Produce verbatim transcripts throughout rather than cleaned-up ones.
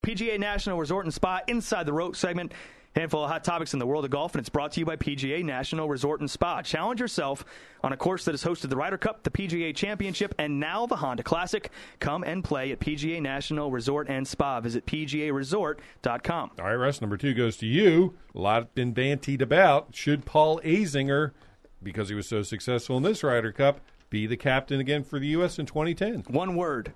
P G A National Resort and Spa Inside the Rope segment. Handful of hot topics in the world of golf, and it's brought to you by P G A National Resort and Spa. Challenge yourself on a course that has hosted the Ryder Cup, the P G A Championship, and now the Honda Classic. Come and play at P G A National Resort and Spa. Visit P G A resort dot com. All right, Russ, number two goes to you. A lot been bantied about. Should Paul Azinger, because he was so successful in this Ryder Cup, be the captain again for the U S in twenty ten? One word.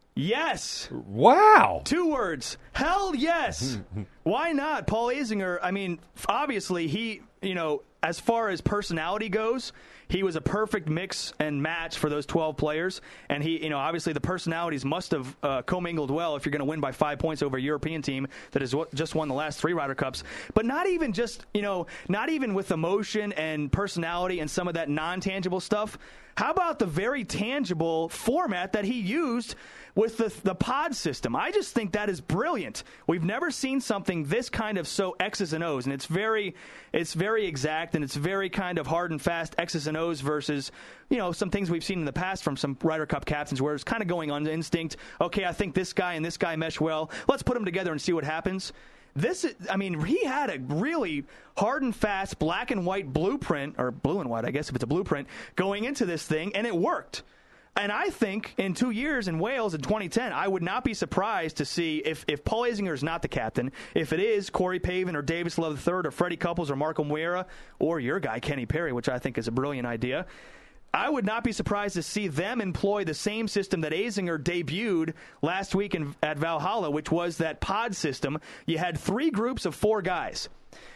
Yes. Wow. Two words. Hell yes. Why not? Paul Azinger, I mean, obviously he, you know, as far as personality goes, he was a perfect mix and match for those twelve players. And he, you know, obviously the personalities must have uh, commingled well if you're going to win by five points over a European team that has w- just won the last three Ryder Cups. But not even just, you know, not even with emotion and personality and some of that non-tangible stuff. How about the very tangible format that he used with the the pod system? I just think that is brilliant. We've never seen something this kind of so X's and O's, and it's very it's very exact, and it's very kind of hard and fast X's and O's versus, you know, some things we've seen in the past from some Ryder Cup captains where it's kind of going on instinct. Okay, I think this guy and this guy mesh well. Let's put them together and see what happens. This, I mean, he had a really hard and fast black and white blueprint, or blue and white, I guess, if it's a blueprint, going into this thing, and it worked. And I think in two years in Wales in twenty ten, I would not be surprised to see if, if Paul Azinger is not the captain, if it is Corey Pavin or Davis Love the third or Freddie Couples or Marco Muera or your guy, Kenny Perry, which I think is a brilliant idea. I would not be surprised to see them employ the same system that Azinger debuted last week in, at Valhalla, which was that pod system. You had three groups of four guys.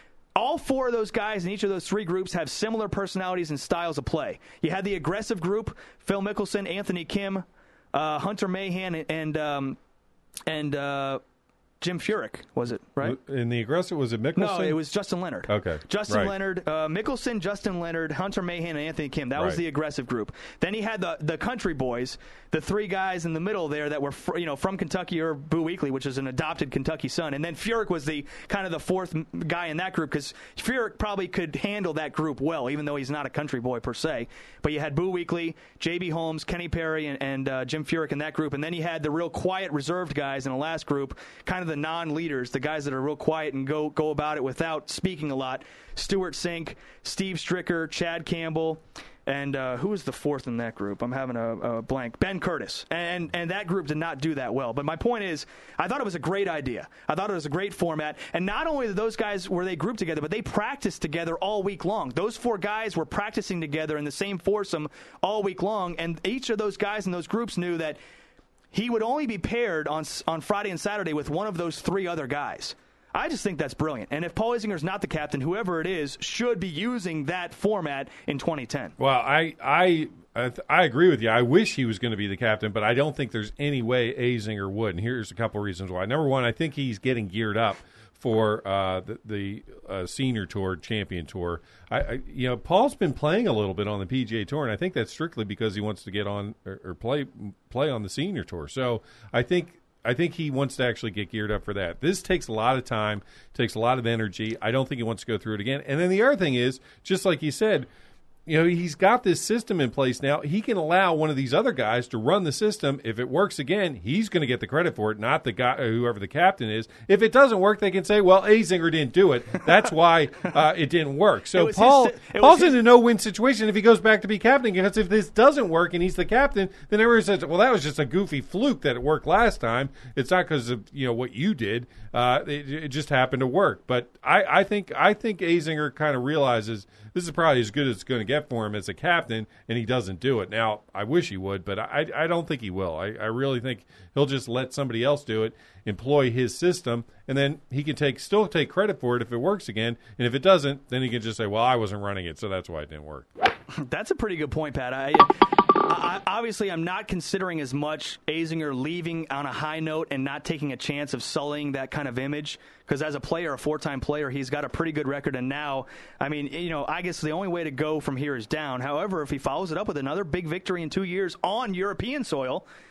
All four of those guys in each of those three groups have similar personalities and styles of play. You had the aggressive group, Phil Mickelson, Anthony Kim, uh, Hunter Mahan, and um, and uh, Jim Furyk, was it, right? In the aggressive, was it Mickelson? No, it was Justin Leonard. Okay. Justin right. Leonard, uh, Mickelson, Justin Leonard, Hunter Mahan, and Anthony Kim. That right. was the aggressive group. Then he had the the country boys, the three guys in the middle there that were fr- you know from Kentucky, or Boo Weekley, which is an adopted Kentucky son. And then Furyk was the kind of the fourth guy in that group, because Furyk probably could handle that group well, even though he's not a country boy per se. But you had Boo Weekley, J B. Holmes, Kenny Perry, and, and uh, Jim Furyk in that group. And then you had the real quiet, reserved guys in the last group, kind of the non-leaders, the guys that are real quiet and go go about it without speaking a lot. Stuart Sink, Steve Stricker, Chad Campbell, and uh, who was the fourth in that group? I'm having a, a blank. Ben Curtis. And and that group did not do that well. But my point is, I thought it was a great idea. I thought it was a great format. And not only did those guys were they grouped together, but they practiced together all week long. Those four guys were practicing together in the same foursome all week long. And each of those guys in those groups knew that he would only be paired on on Friday and Saturday with one of those three other guys. I just think that's brilliant. And if Paul Azinger's not the captain, whoever it is should be using that format in twenty ten. Well, I I I agree with you. I wish he was going to be the captain, but I don't think there's any way Azinger would. And here's a couple reasons why. Number one, I think he's getting geared up for uh, the, the uh, senior tour, champion tour. I, I, you know, Paul's been playing a little bit on the P G A Tour, and I think that's strictly because he wants to get on or, or play play on the senior tour. So I think I think he wants to actually get geared up for that. This takes a lot of time, takes a lot of energy. I don't think he wants to go through it again. And then the other thing is, just like you said, you know, he's got this system in place now. He can allow one of these other guys to run the system. If it works again, he's going to get the credit for it, not the guy, whoever the captain is. If it doesn't work, they can say, well, Azinger didn't do it. That's why uh, it didn't work. So Paul, his, Paul's his, in a no-win situation if he goes back to be captain, because if this doesn't work and he's the captain, then everyone says, well, that was just a goofy fluke that it worked last time. It's not because of, you know, what you did. Uh, it, it just happened to work. But I, I think I think Azinger kind of realizes this is probably as good as it's going to get for him as a captain, and he doesn't do it. Now, I wish he would, but I, I don't think he will. I, I really think he'll just let somebody else do it, employ his system, and then he can take still take credit for it if it works again. And if it doesn't, then he can just say, well, I wasn't running it, so that's why it didn't work. That's a pretty good point, Pat. I, I, obviously, I'm not considering as much Azinger leaving on a high note and not taking a chance of sullying that kind of image, because as a player, a four-time player, he's got a pretty good record. And now, I mean, you know, I guess the only way to go from here is down. However, if he follows it up with another big victory in two years on European soil,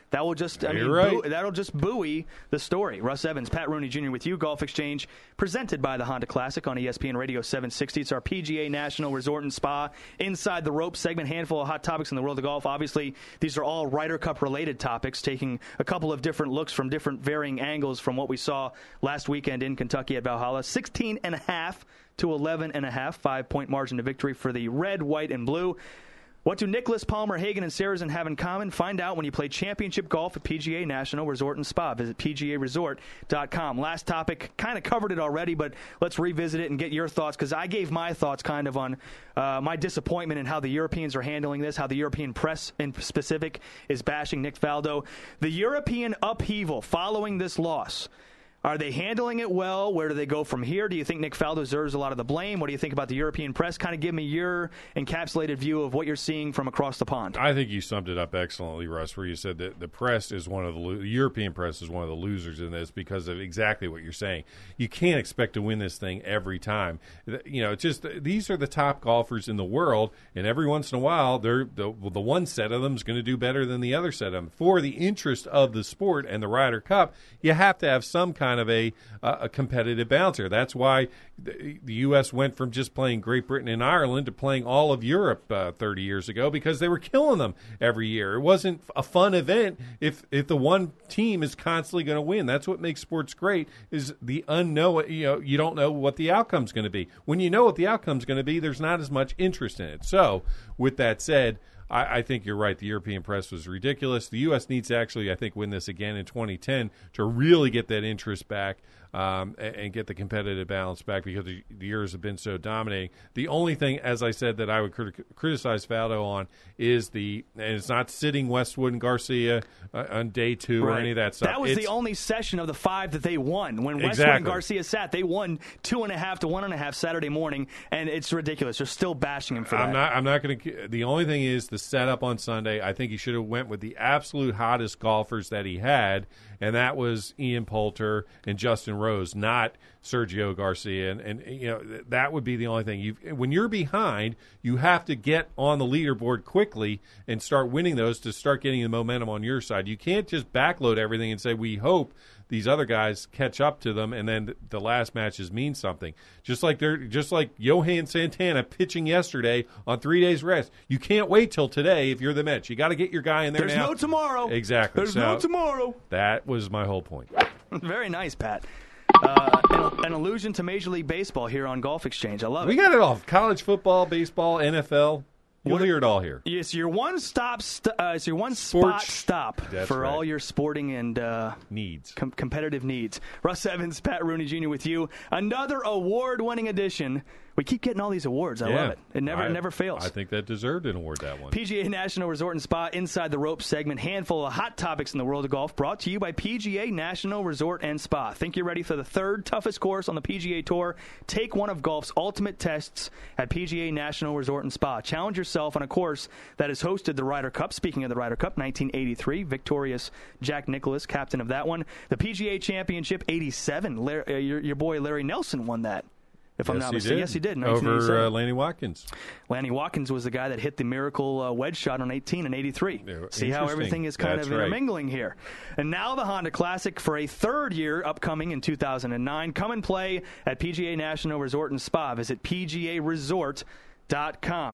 That will just, I mean, right. boo, that'll just buoy the story. Russ Evans, Pat Rooney Junior with you. Golf Exchange, presented by the Honda Classic on E S P N Radio seven sixty. It's our P G A National Resort and Spa Inside the Rope segment. Handful of hot topics in the world of golf. Obviously, these are all Ryder Cup related topics, taking a couple of different looks from different varying angles from what we saw last weekend in Kentucky at Valhalla. sixteen and a half to eleven and a half, five-point margin to victory for the red, white, and blue. What do Nicholas, Palmer, Hagen, and Sarazen have in common? Find out when you play championship golf at P G A National Resort and Spa. Visit P G A resort dot com. Last topic, kind of covered it already, but let's revisit it and get your thoughts, because I gave my thoughts kind of on uh, my disappointment in how the Europeans are handling this, how the European press in specific is bashing Nick Faldo. The European upheaval following this loss. Are they handling it well? Where do they go from here? Do you think Nick Faldo deserves a lot of the blame? What do you think about the European press? Kind of give me your encapsulated view of what you're seeing from across the pond. I think you summed it up excellently, Russ, where you said that the press is one of the, lo- the European press is one of the losers in this because of exactly what you're saying. You can't expect to win this thing every time. You know, it's just these are the top golfers in the world, and every once in a while, they're the, the one set of them is going to do better than the other set of them. For the interest of the sport and the Ryder Cup, you have to have some kind of a uh, a competitive bouncer. That's why the, the U S went from just playing Great Britain and Ireland to playing all of Europe uh, thirty years ago, because they were killing them every year. It wasn't a fun event if if the one team is constantly going to win. That's what makes sports great, is the unknown. You know, you don't know what the outcome's going to be. When you know what the outcome's going to be, there's not as much interest in it. So, with that said, I, I think you're right. The European press was ridiculous. The U S needs to actually, I think, win this again in twenty ten to really get that interest back um, and, and get the competitive balance back, because the, the years have been so dominating. The only thing, as I said, that I would crit- criticize Faldo on is the, and it's not sitting Westwood and Garcia uh, on day two right. or any of that stuff. That was it's, the only session of the five that they won. When Westwood exactly. and Garcia sat, they won two and a half to one and a half Saturday morning, and it's ridiculous. They're still bashing him for I'm that. not. I'm not going to. The only thing is the setup on Sunday. I think he should have went with the absolute hottest golfers that he had, and that was Ian Poulter and Justin Rose, not Sergio Garcia. And, and you know, that would be the only thing. You, when you're behind, you have to get on the leaderboard quickly and start winning those to start getting the momentum on your side. You can't just backload everything and say, we hope these other guys catch up to them, and then the last matches mean something. Just like they're just like Johan Santana pitching yesterday on three days rest. You can't wait till today if you're the Mets. You got to get your guy in there There's now. no tomorrow. Exactly. There's so no tomorrow. That was my whole point. Very nice, Pat. Uh, an, an allusion to Major League Baseball here on Golf Exchange. I love we it. We got it all. College football, baseball, N F L. You'll hear it all here. It's your one stop. St- uh, it's your one Sports, spot stop for right. all your sporting and uh, needs, com- competitive needs. Russ Evans, Pat Rooney Junior with you. Another award-winning edition. We keep getting all these awards. I yeah. love it. It never, I, it never fails. I think that deserved an award, that one. P G A National Resort and Spa Inside the Ropes segment. Handful of hot topics in the world of golf, brought to you by P G A National Resort and Spa. Think you're ready for the third toughest course on the P G A Tour? Take one of golf's ultimate tests at P G A National Resort and Spa. Challenge yourself on a course that has hosted the Ryder Cup. Speaking of the Ryder Cup, nineteen eighty-three, victorious Jack Nicklaus, captain of that one. The P G A Championship, eighty-seven. Larry, uh, your, your boy Larry Nelson won that. If yes, I'm not he mistaken. did. Yes, he did. Over uh, Lanny Watkins. Lanny Watkins was the guy that hit the miracle uh, wedge shot on eighteen and eighty-three. Yeah, See how everything is kind That's of right. intermingling here. And now the Honda Classic for a third year upcoming in two thousand nine. Come and play at P G A National Resort and Spa. Visit P G A resort dot com.